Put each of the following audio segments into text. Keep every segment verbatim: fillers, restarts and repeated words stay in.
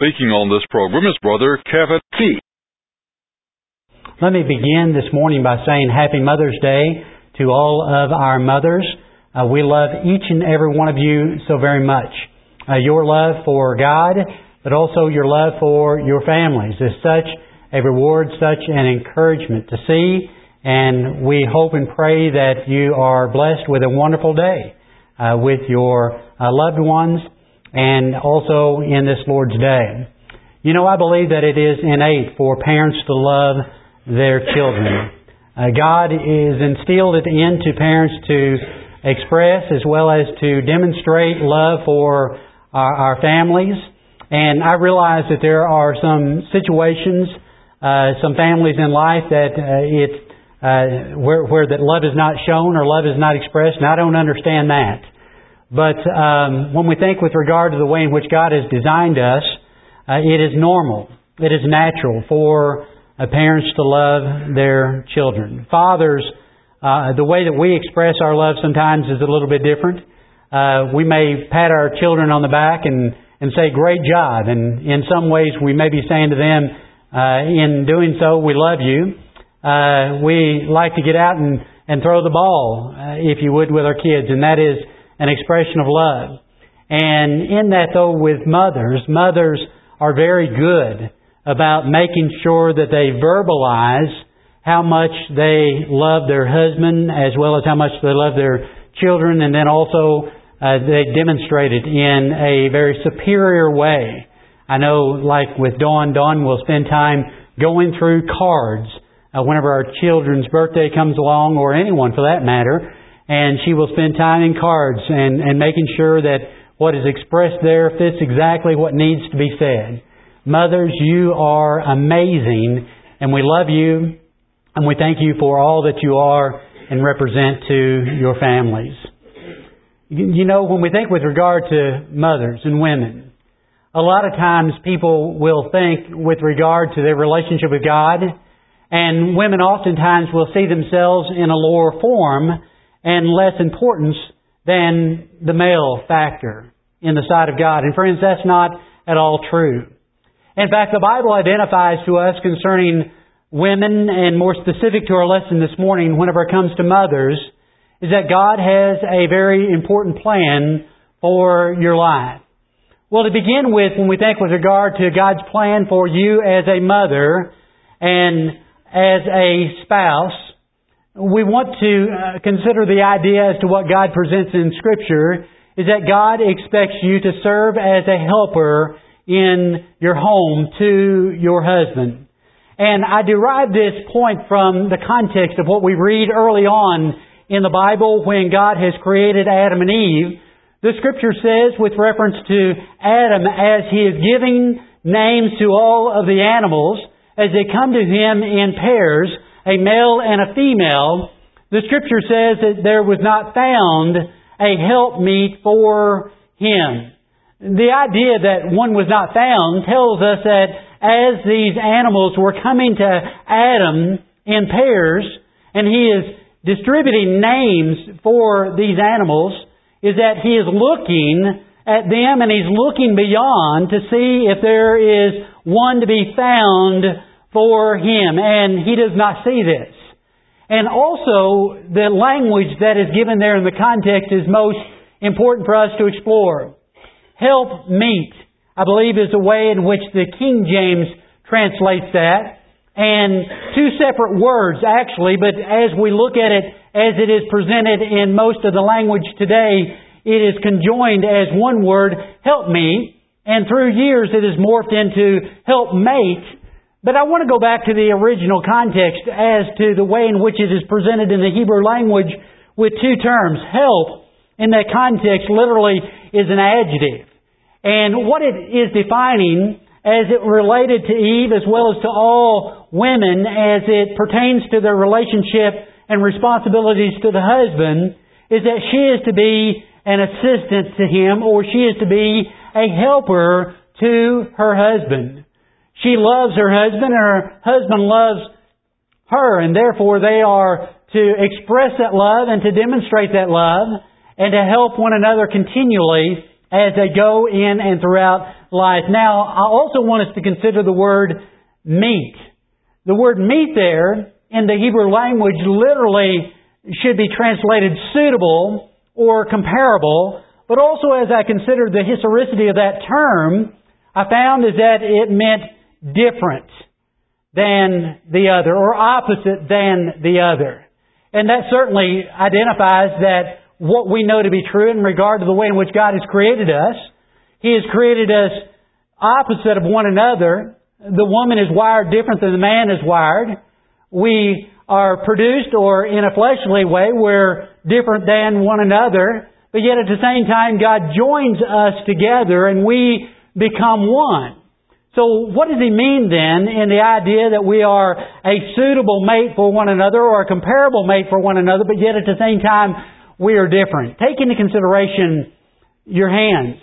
Speaking on this program is Brother Kevin T. Let me begin this morning by saying Happy Mother's Day to all of our mothers. Uh, we love each and every one of you so very much. Uh, your love for God, but also your love for your families is such a reward, such an encouragement to see. And we hope and pray that you are blessed with a wonderful day uh, with your uh, loved ones and also in this Lord's Day. You know, I believe that it is innate for parents to love their children. Uh, God is instilled it into parents to express as well as to demonstrate love for our, our families. And I realize that there are some situations, uh, some families in life that uh, it's Uh, where, where that love is not shown or love is not expressed, and I don't understand that. But um, when we think with regard to the way in which God has designed us, uh, it is normal, it is natural for uh, parents to love their children. Fathers, uh, the way that we express our love sometimes is a little bit different. Uh, we may pat our children on the back and, and say, "Great job," and in some ways we may be saying to them, uh, in doing so, "We love you." Uh, we like to get out and, and throw the ball, uh, if you would, with our kids, and that is an expression of love. And in that, though, with mothers, mothers are very good about making sure that they verbalize how much they love their husband as well as how much they love their children, and then also uh, they demonstrate it in a very superior way. I know, like with Dawn, Dawn will spend time going through cards Uh, whenever our children's birthday comes along, or anyone for that matter, and she will spend time in cards and, and making sure that what is expressed there fits exactly what needs to be said. Mothers, you are amazing, and we love you, and we thank you for all that you are and represent to your families. You know, when we think with regard to mothers and women, a lot of times people will think with regard to their relationship with God, and women oftentimes will see themselves in a lower form and less importance than the male factor in the sight of God. And friends, that's not at all true. In fact, the Bible identifies to us concerning women, and more specific to our lesson this morning whenever it comes to mothers, is that God has a very important plan for your life. Well, to begin with, when we think with regard to God's plan for you as a mother and as a spouse, we want to uh, consider the idea as to what God presents in Scripture is that God expects you to serve as a helper in your home to your husband. And I derive this point from the context of what we read early on in the Bible when God has created Adam and Eve. The Scripture says, with reference to Adam, as he is giving names to all of the animals, as they come to him in pairs, a male and a female, the Scripture says that there was not found a helpmeet for him. The idea that one was not found tells us that as these animals were coming to Adam in pairs, and he is distributing names for these animals, is that he is looking at them, and he's looking beyond to see if there is one to be found for him, and he does not see this. And also, the language that is given there in the context is most important for us to explore. Help meet, I believe, is the way in which the King James translates that. And two separate words, actually, but as we look at it as it is presented in most of the language today, it is conjoined as one word, help me, and through years it has morphed into helpmate. But I want to go back to the original context as to the way in which it is presented in the Hebrew language with two terms. Help, in that context, literally is an adjective. And what it is defining as it related to Eve as well as to all women as it pertains to their relationship and responsibilities to the husband is that she is to be an assistant to him, or she is to be a helper to her husband. She loves her husband, and her husband loves her, and therefore they are to express that love and to demonstrate that love and to help one another continually as they go in and throughout life. Now, I also want us to consider the word meet. The word meet there in the Hebrew language literally should be translated suitable or comparable, but also as I considered the historicity of that term, I found is that it meant different than the other, or opposite than the other. And that certainly identifies that what we know to be true in regard to the way in which God has created us. He has created us opposite of one another. The woman is wired different than the man is wired. We are produced, or in a fleshly way, we're different than one another. But yet at the same time, God joins us together and we become one. So what does He mean then in the idea that we are a suitable mate for one another or a comparable mate for one another, but yet at the same time we are different? Take into consideration your hands.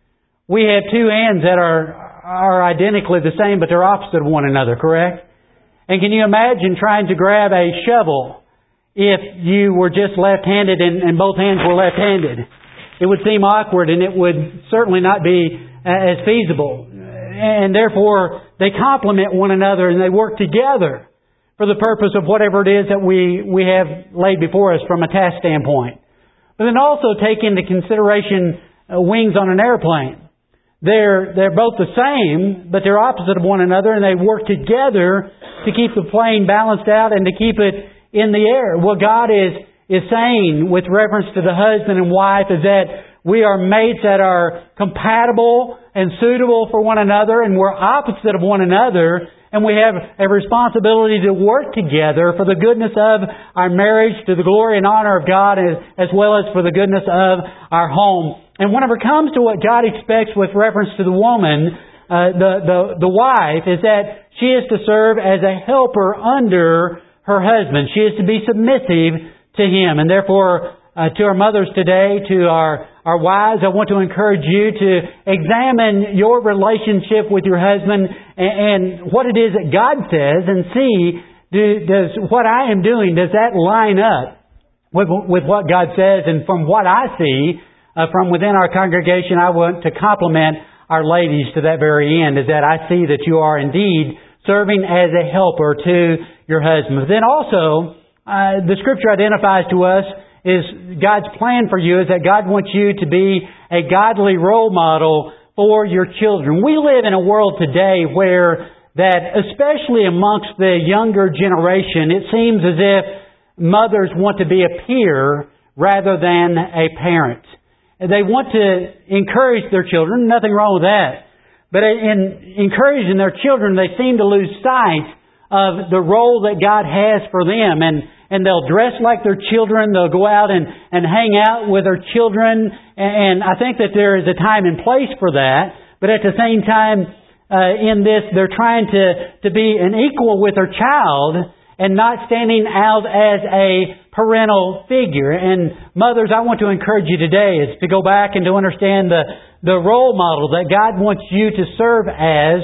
We have two hands that are, are identically the same, but they're opposite of one another, correct? And can you imagine trying to grab a shovel if you were just left-handed and, and both hands were left-handed? It would seem awkward and it would certainly not be as feasible. And therefore, they complement one another and they work together for the purpose of whatever it is that we, we have laid before us from a task standpoint. But then also take into consideration uh, wings on an airplane. They're, they're both the same, but they're opposite of one another, and they work together to keep the plane balanced out and to keep it in the air. What God is, is saying with reference to the husband and wife is that we are mates that are compatible and suitable for one another, and we're opposite of one another, and we have a responsibility to work together for the goodness of our marriage, to the glory and honor of God, as, as well as for the goodness of our home. And whenever it comes to what God expects with reference to the woman, uh, the, the, the wife, is that she is to serve as a helper under her husband. She is to be submissive to him. And therefore, uh, to our mothers today, to our, our wives, I want to encourage you to examine your relationship with your husband and, and what it is that God says, and see, do, does what I am doing, does that line up with, with what God says? And from what I see, Uh, from within our congregation, I want to compliment our ladies to that very end, is that I see that you are indeed serving as a helper to your husband. But then also, uh, the Scripture identifies to us is God's plan for you is that God wants you to be a godly role model for your children. We live in a world today where that, especially amongst the younger generation, it seems as if mothers want to be a peer rather than a parent. They want to encourage their children. Nothing wrong with that. But in encouraging their children, they seem to lose sight of the role that God has for them. And, and they'll dress like their children. They'll go out and, and hang out with their children. And I think that there is a time and place for that. But at the same time, uh, in this, they're trying to, to be an equal with their child and not standing out as a parental figure. And mothers, I want to encourage you today is to go back and to understand the, the role model that God wants you to serve as,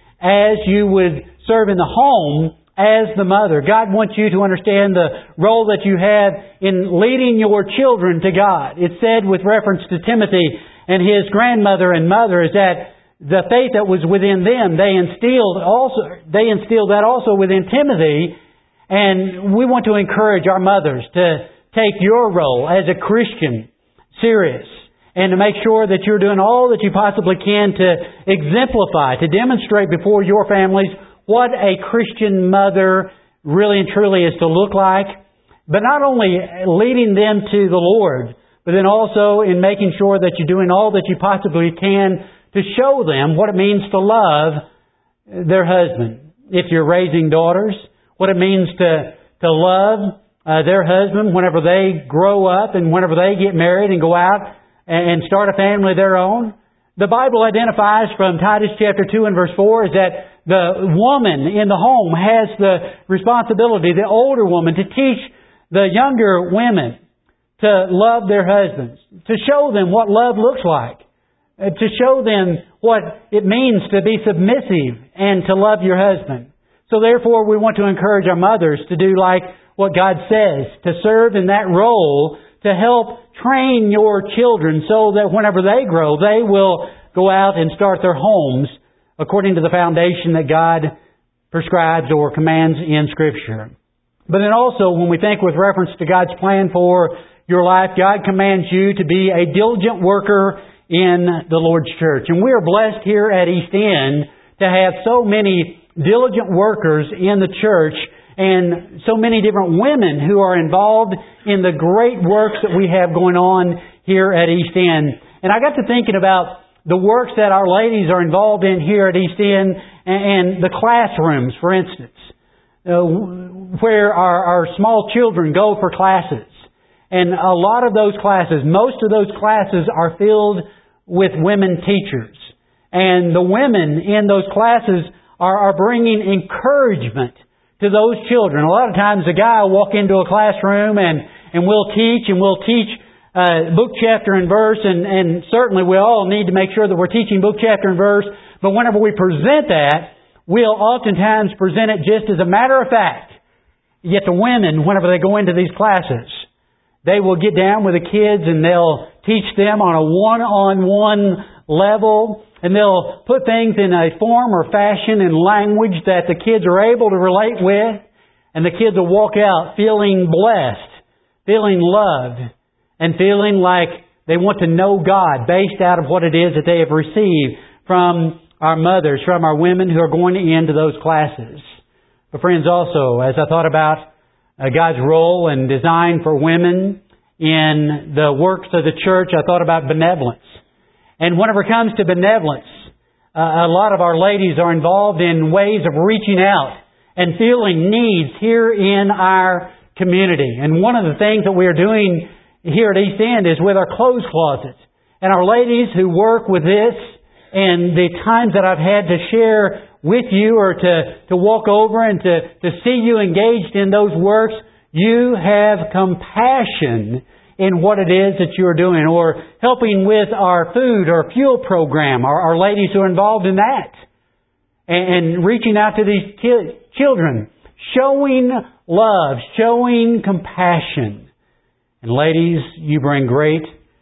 as you would serve in the home as the mother. God wants you to understand the role that you have in leading your children to God. It said with reference to Timothy and his grandmother and mother is that the faith that was within them, they instilled also, they instilled that also within Timothy. And we want to encourage our mothers to take your role as a Christian serious and to make sure that you're doing all that you possibly can to exemplify, to demonstrate before your families what a Christian mother really and truly is to look like. But not only leading them to the Lord, but then also in making sure that you're doing all that you possibly can to show them what it means to love their husband. If you're raising daughters, what it means to, to love uh, their husband whenever they grow up and whenever they get married and go out and start a family of their own. The Bible identifies from Titus chapter two and verse four is that the woman in the home has the responsibility, the older woman, to teach the younger women to love their husbands, to show them what love looks like, to show them what it means to be submissive and to love your husband. So therefore, we want to encourage our mothers to do like what God says, to serve in that role, to help train your children so that whenever they grow, they will go out and start their homes according to the foundation that God prescribes or commands in Scripture. But then also, when we think with reference to God's plan for your life, God commands you to be a diligent worker in the Lord's church. And we are blessed here at East End to have so many diligent workers in the church and so many different women who are involved in the great works that we have going on here at East End. And I got to thinking about the works that our ladies are involved in here at East End and the classrooms, for instance, uh, where our, our small children go for classes. And a lot of those classes, most of those classes are filled with women teachers. And the women in those classes are, are bringing encouragement to those children. A lot of times a guy will walk into a classroom and, and we'll teach and we'll teach uh, book, chapter, and verse. And, and certainly we all need to make sure that we're teaching book, chapter, and verse. But whenever we present that, we'll oftentimes present it just as a matter of fact. Yet the women, whenever they go into these classes, they will get down with the kids and they'll teach them on a one-on-one level. And they'll put things in a form or fashion and language that the kids are able to relate with. And the kids will walk out feeling blessed, feeling loved, and feeling like they want to know God based out of what it is that they have received from our mothers, from our women who are going into those classes. But friends, also, as I thought about uh, God's role and design for women in the works of the church, I thought about benevolence. And whenever it comes to benevolence, uh, a lot of our ladies are involved in ways of reaching out and feeling needs here in our community. And one of the things that we are doing here at East End is with our clothes closets. And our ladies who work with this, and the times that I've had to share with you or to, to walk over and to, to see you engaged in those works, you have compassion in what it is that you are doing, or helping with our food or fuel program, our, our ladies who are involved in that, and, and reaching out to these ki- children, showing love, showing compassion. And ladies, you bring great,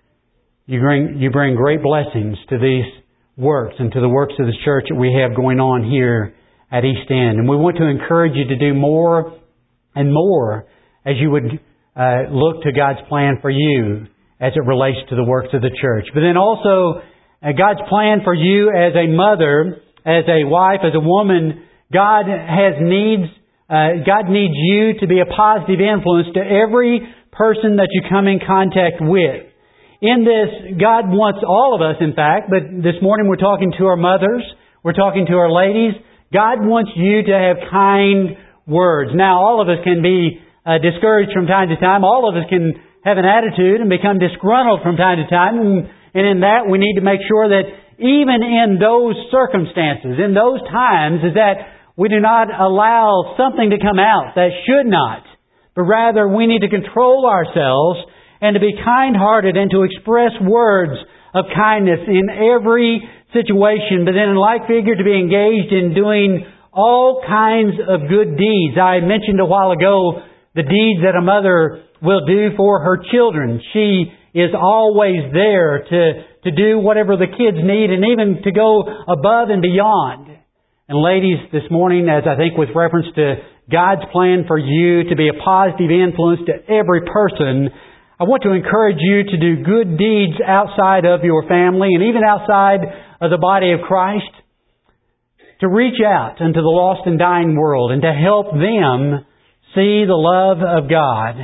you bring you bring great blessings to these works and to the works of the church that we have going on here at East End. And we want to encourage you to do more and more as you would Uh, look to God's plan for you as it relates to the works of the church. But then also, uh, God's plan for you as a mother, as a wife, as a woman, God has needs, uh, God needs you to be a positive influence to every person that you come in contact with. In this, God wants all of us, in fact, but this morning we're talking to our mothers, we're talking to our ladies. God wants you to have kind words. Now, all of us can be Uh, discouraged from time to time. All of us can have an attitude and become disgruntled from time to time. And, and in that, we need to make sure that even in those circumstances, in those times, is that we do not allow something to come out that should not. But rather, we need to control ourselves and to be kind-hearted and to express words of kindness in every situation. But then in like figure, to be engaged in doing all kinds of good deeds. I mentioned a while ago the deeds that a mother will do for her children. She is always there to, to do whatever the kids need and even to go above and beyond. And ladies, this morning, as I think with reference to God's plan for you to be a positive influence to every person, I want to encourage you to do good deeds outside of your family and even outside of the body of Christ, to reach out into the lost and dying world and to help them see the love of God,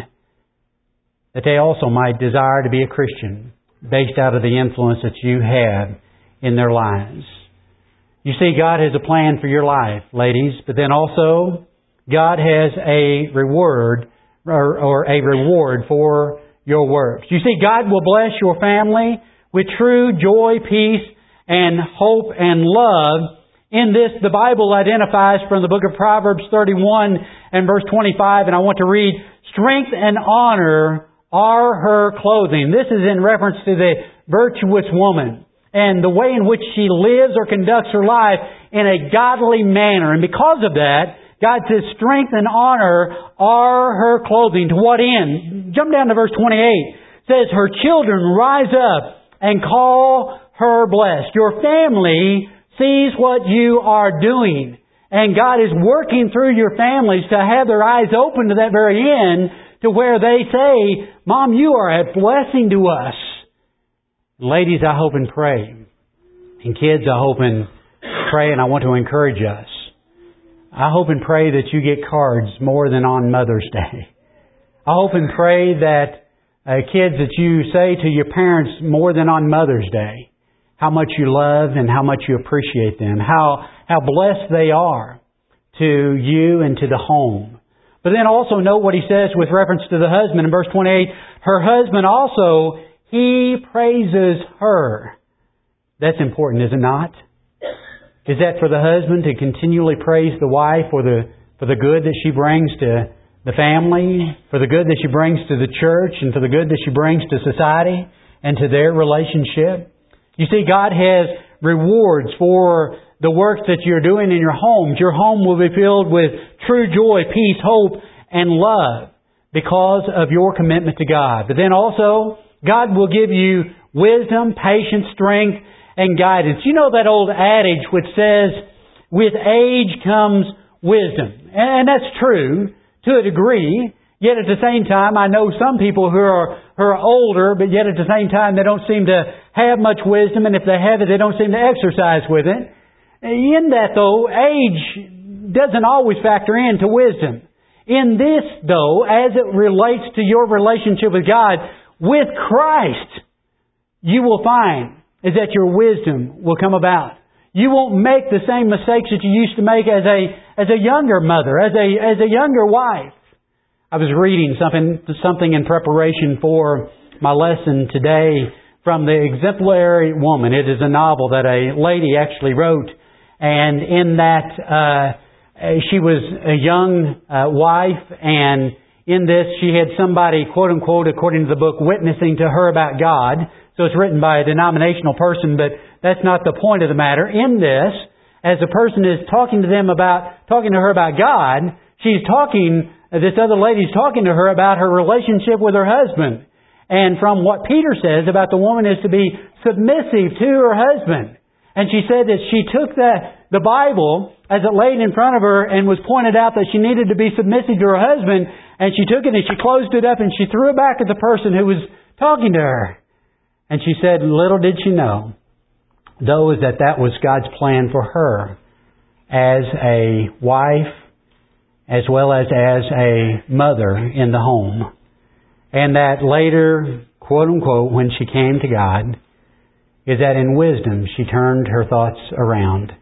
that they also might desire to be a Christian based out of the influence that you have in their lives. You see, God has a plan for your life, ladies, but then also God has a reward or, or a reward for your works. You see, God will bless your family with true joy, peace, and hope and love. In this, the Bible identifies from the book of Proverbs thirty-one and verse twenty-five, and I want to read, "Strength and honor are her clothing." This is in reference to the virtuous woman and the way in which she lives or conducts her life in a godly manner. And because of that, God says strength and honor are her clothing. To what end? Jump down to verse twenty-eight. It says, "Her children rise up and call her blessed. Your family sees what you are doing. And God is working through your families to have their eyes open to that very end, to where they say, Mom, you are a blessing to us. Ladies, I hope and pray. And kids, I hope and pray, and I want to encourage us. I hope and pray that you get cards more than on Mother's Day. I hope and pray that uh, kids, that you say to your parents more than on Mother's Day how much you love and how much you appreciate them, how how blessed they are to you and to the home. But then also note what he says with reference to the husband in verse twenty-eight. Her husband also, he praises her. That's important, is it not? Is that for the husband to continually praise the wife for the for the good that she brings to the family, for the good that she brings to the church, and for the good that she brings to society and to their relationship? You see, God has rewards for the works that you're doing in your homes. Your home will be filled with true joy, peace, hope, and love because of your commitment to God. But then also, God will give you wisdom, patience, strength, and guidance. You know that old adage which says, with age comes wisdom. And that's true to a degree. Yet at the same time, I know some people who are, who are older, but yet at the same time they don't seem to have much wisdom, and if they have it, they don't seem to exercise with it. In that, though, age doesn't always factor into wisdom. In this, though, as it relates to your relationship with God, with Christ, you will find is that your wisdom will come about. You won't make the same mistakes that you used to make as a as a younger mother, as a as a younger wife. I was reading something something in preparation for my lesson today from The Exemplary Woman. It is a novel that a lady actually wrote, and in that uh, she was a young uh, wife, and in this she had somebody, quote unquote, according to the book, witnessing to her about God. So it's written by a denominational person, but that's not the point of the matter. In this, as a person is talking to them about talking to her about God, she's talking. This other lady's talking to her about her relationship with her husband. And from what Peter says about the woman is to be submissive to her husband. And she said that she took the, the Bible as it laid in front of her and was pointed out that she needed to be submissive to her husband. And she took it and she closed it up and she threw it back at the person who was talking to her. And she said, little did she know, though, is that that was God's plan for her as a wife, as well as as a mother in the home. And that later, quote unquote, when she came to God, is that in wisdom she turned her thoughts around.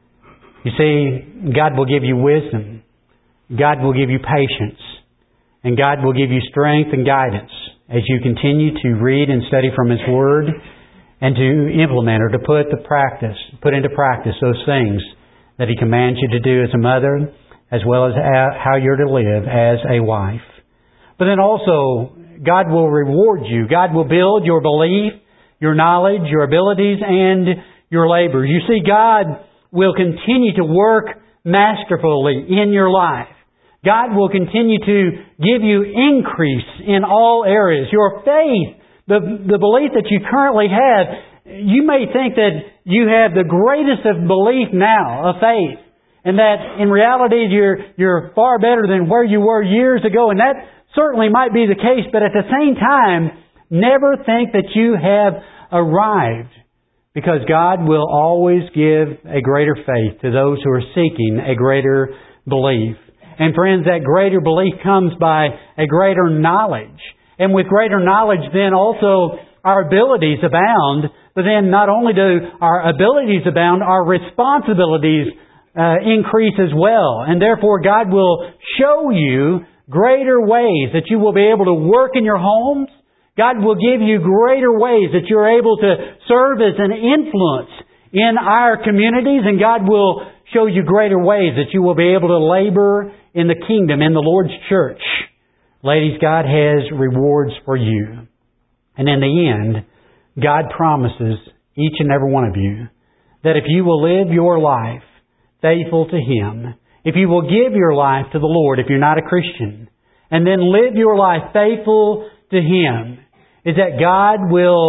You see, God will give you wisdom. God will give you patience. And God will give you strength and guidance as you continue to read and study from His Word and to implement or to put the practice, put into practice those things that He commands you to do as a mother, as well as how you're to live as a wife. But then also, God will reward you. God will build your belief, your knowledge, your abilities, and your labors. You see, God will continue to work masterfully in your life. God will continue to give you increase in all areas. Your faith, the, the belief that you currently have, you may think that you have the greatest of belief now, of faith. And that in reality you're you're far better than where you were years ago. And that certainly might be the case. But at the same time, never think that you have arrived. Because God will always give a greater faith to those who are seeking a greater belief. And friends, that greater belief comes by a greater knowledge. And with greater knowledge then also our abilities abound. But then not only do our abilities abound, our responsibilities Uh, increase as well. And therefore God will show you greater ways that you will be able to work in your homes. God will give you greater ways that you're able to serve as an influence in our communities. And God will show you greater ways that you will be able to labor in the kingdom, in the Lord's church. Ladies, God has rewards for you. And in the end, God promises each and every one of you that if you will live your life faithful to Him, if you will give your life to the Lord, if you're not a Christian, and then live your life faithful to Him, is that God will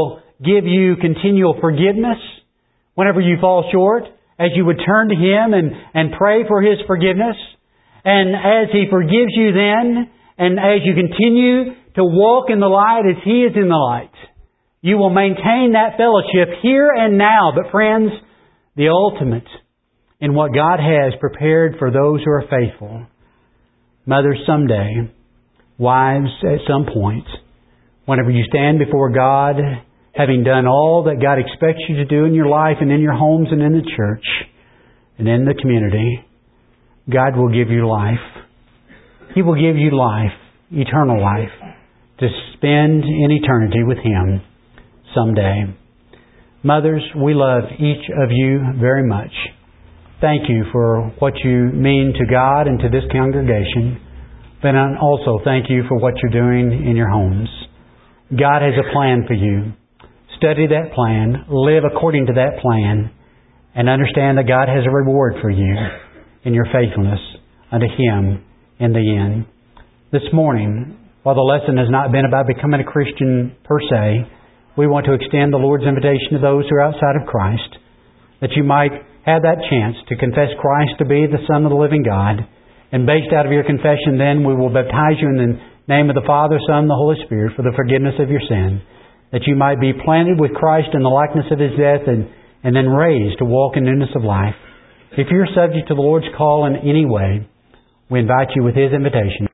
give you continual forgiveness whenever you fall short, as you would turn to Him and, and pray for His forgiveness. And as He forgives you then, and as you continue to walk in the light as He is in the light, you will maintain that fellowship here and now. But friends, the ultimate in what God has prepared for those who are faithful. Mothers, someday, wives, at some point, whenever you stand before God, having done all that God expects you to do in your life and in your homes and in the church and in the community, God will give you life. He will give you life, eternal life, to spend in eternity with Him someday. Mothers, we love each of you very much. Thank you for what you mean to God and to this congregation. But also thank you for what you're doing in your homes. God has a plan for you. Study that plan, live according to that plan, and understand that God has a reward for you in your faithfulness unto Him in the end. This morning, while the lesson has not been about becoming a Christian per se, we want to extend the Lord's invitation to those who are outside of Christ, that you might have that chance to confess Christ to be the Son of the living God. And based out of your confession, then, we will baptize you in the name of the Father, Son, and the Holy Spirit for the forgiveness of your sin, that you might be planted with Christ in the likeness of His death and, and then raised to walk in newness of life. If you're subject to the Lord's call in any way, we invite you with His invitation.